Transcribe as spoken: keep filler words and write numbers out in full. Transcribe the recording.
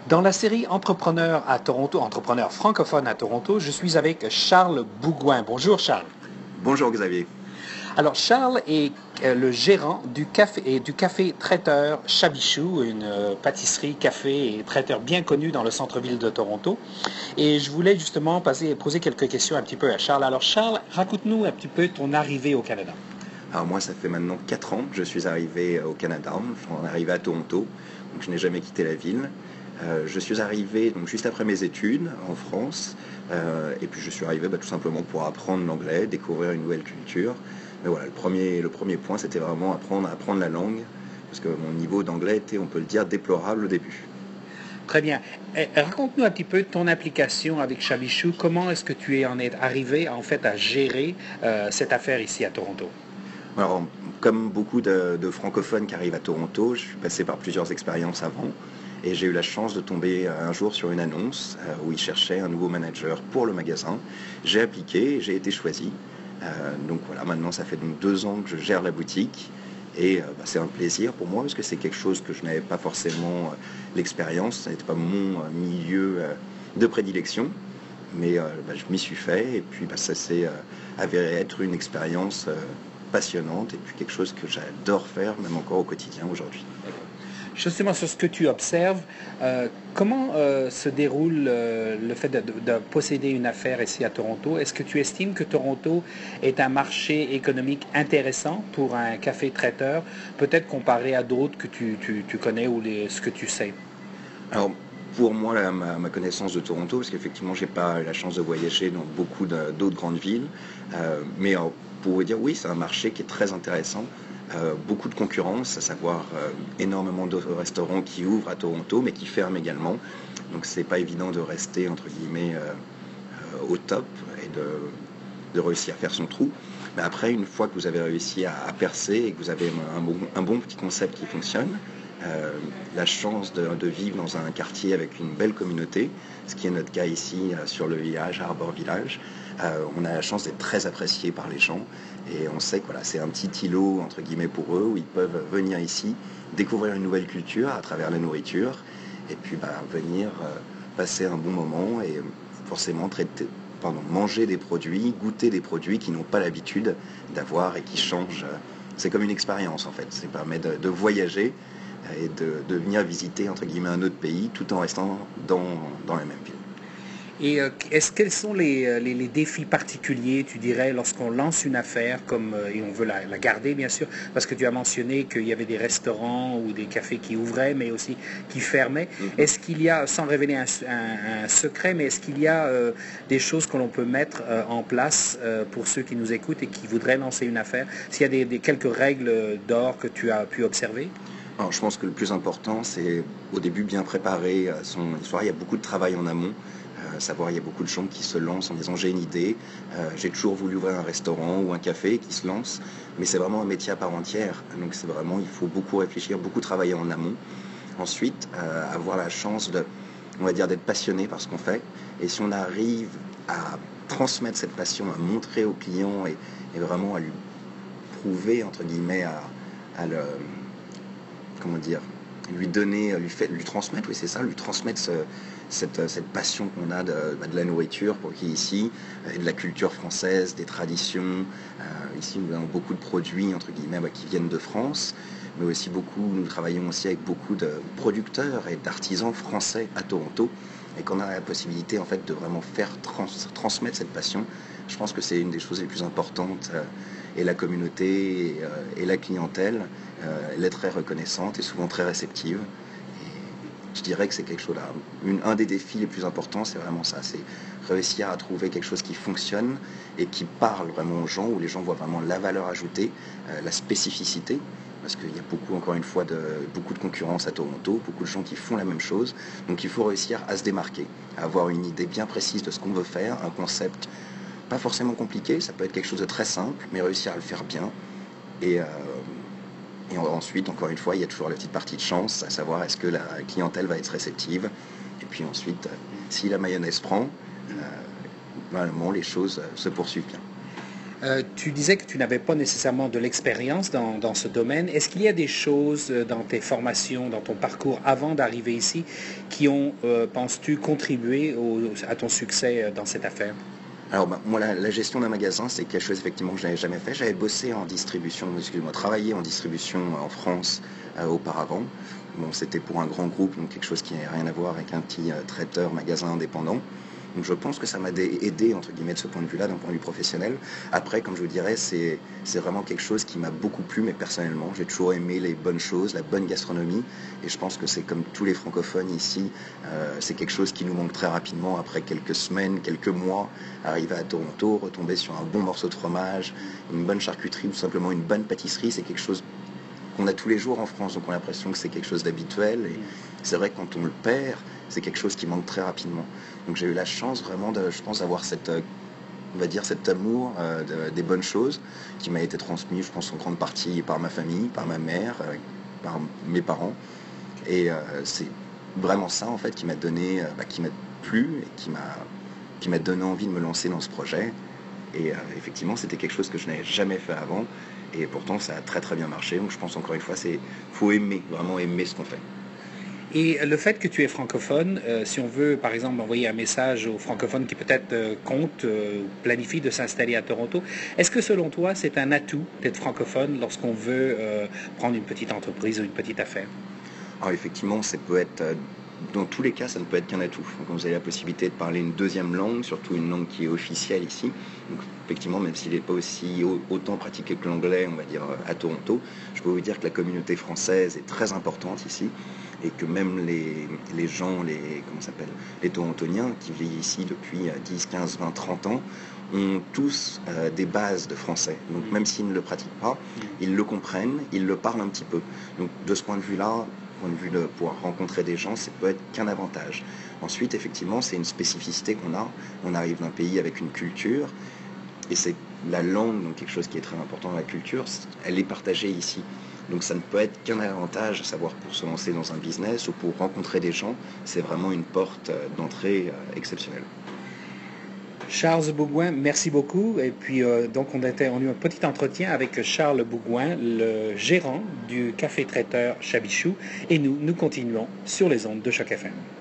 Dans la série Entrepreneurs à Toronto, Entrepreneurs francophones à Toronto, je suis avec Charles Bougouin. Bonjour Charles. Bonjour Xavier. Alors Charles est euh, le gérant du café et du café traiteur Chabichou, une euh, pâtisserie, café et traiteur bien connue dans le centre-ville de Toronto. Et je voulais justement passer, poser quelques questions un petit peu à Charles. Alors Charles, raconte-nous un petit peu ton arrivée au Canada. Alors moi, ça fait maintenant quatre ans que je suis arrivé au Canada. Je suis arrivé à Toronto, donc je n'ai jamais quitté la ville. Euh, je suis arrivé donc, juste après mes études en France, euh, et puis je suis arrivé bah, tout simplement pour apprendre l'anglais, découvrir une nouvelle culture. Mais voilà, le premier, le premier point, c'était vraiment apprendre, apprendre la langue, parce que mon niveau d'anglais était, on peut le dire, déplorable au début. Très bien. Eh, raconte-nous un petit peu ton application avec Chabichou. Comment est-ce que tu es en es arrivé en fait à gérer euh, cette affaire ici à Toronto? Alors, comme beaucoup de, de francophones qui arrivent à Toronto, je suis passé par plusieurs expériences avant. Et j'ai eu la chance de tomber un jour sur une annonce euh, où ils cherchaient un nouveau manager pour le magasin. J'ai appliqué et j'ai été choisi. Euh, donc voilà, maintenant ça fait donc deux ans que je gère la boutique. Et euh, bah, c'est un plaisir pour moi parce que c'est quelque chose que je n'avais pas forcément euh, l'expérience. Ça n'était pas mon euh, milieu euh, de prédilection. Mais euh, bah, je m'y suis fait et puis bah, ça s'est euh, avéré être une expérience euh, passionnante et puis quelque chose que j'adore faire même encore au quotidien aujourd'hui. Justement, sur ce que tu observes, euh, comment euh, se déroule euh, le fait de, de, de posséder une affaire ici à Toronto? Est-ce que tu estimes que Toronto est un marché économique intéressant pour un café traiteur, peut-être comparé à d'autres que tu, tu, tu connais ou les, ce que tu sais? Alors, pour moi, la, ma, ma connaissance de Toronto, parce qu'effectivement, j'ai pas la chance de voyager dans beaucoup d'autres grandes villes, euh, mais alors, pour vous dire, oui, c'est un marché qui est très intéressant. Euh, beaucoup de concurrence, à savoir euh, énormément de restaurants qui ouvrent à Toronto, mais qui ferment également. Donc, c'est pas évident de rester entre guillemets euh, euh, au top et de, de réussir à faire son trou. Mais après, une fois que vous avez réussi à, à percer et que vous avez un bon, un bon petit concept qui fonctionne, Euh, la chance de, de vivre dans un quartier avec une belle communauté, ce qui est notre cas ici euh, sur le village, Arbor Village. Euh, on a la chance d'être très apprécié par les gens et on sait que voilà, c'est un petit îlot entre guillemets pour eux où ils peuvent venir ici, découvrir une nouvelle culture à travers la nourriture et puis bah, venir euh, passer un bon moment et forcément traiter, pardon, manger des produits, goûter des produits qu'ils n'ont pas l'habitude d'avoir et qui changent. C'est comme une expérience en fait, ça permet de, de voyager et de, de venir visiter entre guillemets un autre pays tout en restant dans, dans la même ville. Et euh, est-ce quels sont les, les, les défis particuliers, tu dirais, lorsqu'on lance une affaire comme euh, et on veut la, la garder bien sûr, parce que tu as mentionné qu'il y avait des restaurants ou des cafés qui ouvraient, mais aussi qui fermaient. Mm-hmm. Est-ce qu'il y a, sans révéler un, un, un secret, mais est-ce qu'il y a euh, des choses que l'on peut mettre euh, en place euh, pour ceux qui nous écoutent et qui voudraient lancer une affaire? S'il y a des, des quelques règles d'or que tu as pu observer? Alors, je pense que le plus important, c'est au début bien préparer son histoire. Il y a beaucoup de travail en amont. Euh, savoir, il y a beaucoup de gens qui se lancent en disant j'ai une idée, euh, j'ai toujours voulu ouvrir un restaurant ou un café, qui se lancent, mais c'est vraiment un métier à part entière. Donc c'est vraiment, il faut beaucoup réfléchir, beaucoup travailler en amont. Ensuite, euh, avoir la chance de, on va dire, d'être passionné par ce qu'on fait. Et si on arrive à transmettre cette passion, à montrer au client et, et vraiment à lui prouver, entre guillemets, à, à le... comment dire, lui donner, lui, fait, lui transmettre, oui c'est ça, lui transmettre ce, cette, cette passion qu'on a de, de la nourriture pour qui ici, de la culture française, des traditions. Euh, ici nous avons beaucoup de produits entre guillemets bah, qui viennent de France, mais aussi beaucoup, nous travaillons aussi avec beaucoup de producteurs et d'artisans français à Toronto, et qu'on a la possibilité en fait de vraiment faire trans, transmettre cette passion. Je pense que c'est une des choses les plus importantes. Euh, et la communauté et, euh, et la clientèle, euh, elle est très reconnaissante et souvent très réceptive. Et je dirais que c'est quelque chose là. Une, un des défis les plus importants, c'est vraiment ça, c'est réussir à trouver quelque chose qui fonctionne et qui parle vraiment aux gens, où les gens voient vraiment la valeur ajoutée, euh, la spécificité. Parce qu'il y a beaucoup, encore une fois, de, beaucoup de concurrence à Toronto, beaucoup de gens qui font la même chose. Donc il faut réussir à se démarquer, à avoir une idée bien précise de ce qu'on veut faire, un concept pas forcément compliqué, ça peut être quelque chose de très simple, mais réussir à le faire bien. Et, euh, et ensuite, encore une fois, il y a toujours la petite partie de chance, à savoir est-ce que la clientèle va être réceptive. Et puis ensuite, euh, si la mayonnaise prend, euh, normalement les choses euh, se poursuivent bien. Euh, tu disais que tu n'avais pas nécessairement de l'expérience dans, dans ce domaine. Est-ce qu'il y a des choses euh, dans tes formations, dans ton parcours avant d'arriver ici, qui ont, euh, penses-tu, contribué au- à ton succès euh, dans cette affaire? Alors bah, moi la, la gestion d'un magasin c'est quelque chose effectivement que je n'avais jamais fait. J'avais bossé en distribution, excuse-moi, travaillé en distribution en France euh, auparavant. Bon, c'était pour un grand groupe, donc quelque chose qui n'a rien à voir avec un petit euh, traiteur magasin indépendant. Donc je pense que ça m'a dé- aidé entre guillemets de ce point de vue-là, d'un point de vue professionnel. Après, comme je vous dirais, c'est c'est vraiment quelque chose qui m'a beaucoup plu, mais personnellement, j'ai toujours aimé les bonnes choses, la bonne gastronomie, et je pense que c'est comme tous les francophones ici, euh, c'est quelque chose qui nous manque très rapidement après quelques semaines, quelques mois, arriver à Toronto, retomber sur un bon morceau de fromage, une bonne charcuterie ou simplement une bonne pâtisserie, c'est quelque chose qu'on a tous les jours en France, donc on a l'impression que c'est quelque chose d'habituel. Et c'est vrai que quand on le perd, c'est quelque chose qui manque très rapidement. Donc j'ai eu la chance vraiment, de, je pense, d'avoir cette, euh, on va dire, cet amour euh, de- des bonnes choses qui m'a été transmis, je pense, en grande partie par ma famille, par ma mère, euh, par mes parents. Et euh, c'est vraiment ça, en fait, qui m'a donné, euh, bah, qui m'a plu et qui m'a, qui m'a donné envie de me lancer dans ce projet. Et euh, effectivement, c'était quelque chose que je n'avais jamais fait avant. Et pourtant, ça a très très bien marché. Donc je pense encore une fois, c'est faut aimer, vraiment aimer ce qu'on fait. Et le fait que tu es francophone, euh, si on veut par exemple envoyer un message aux francophones qui peut-être euh, comptent euh, ou planifient de s'installer à Toronto, est-ce que selon toi c'est un atout d'être francophone lorsqu'on veut euh, prendre une petite entreprise ou une petite affaire? Alors effectivement, ça peut être, euh, dans tous les cas, ça ne peut être qu'un atout. Donc, vous avez la possibilité de parler une deuxième langue, surtout une langue qui est officielle ici. Donc effectivement, même s'il n'est pas aussi au- autant pratiqué que l'anglais, on va dire, euh, à Toronto, je peux vous dire que la communauté française est très importante ici et que même les, les gens, les, comment ça s'appelle, les Torontoniens qui vivent ici depuis euh, dix, quinze, vingt, trente ans, ont tous euh, des bases de français. Donc même s'ils ne le pratiquent pas, ils le comprennent, ils le parlent un petit peu. Donc de ce point de vue-là, point de vue de pouvoir rencontrer des gens, ça peut être qu'un avantage. Ensuite, effectivement, c'est une spécificité qu'on a. On arrive d'un pays avec une culture, et c'est la langue, donc quelque chose qui est très important dans la culture, elle est partagée ici. Donc ça ne peut être qu'un avantage, à savoir pour se lancer dans un business ou pour rencontrer des gens, c'est vraiment une porte euh, d'entrée euh, exceptionnelle. Charles Bougouin, merci beaucoup. Et puis, euh, donc, on, était, on a eu un petit entretien avec Charles Bougouin, le gérant du café traiteur Chabichou. Et nous, nous continuons sur les ondes de Choc F M.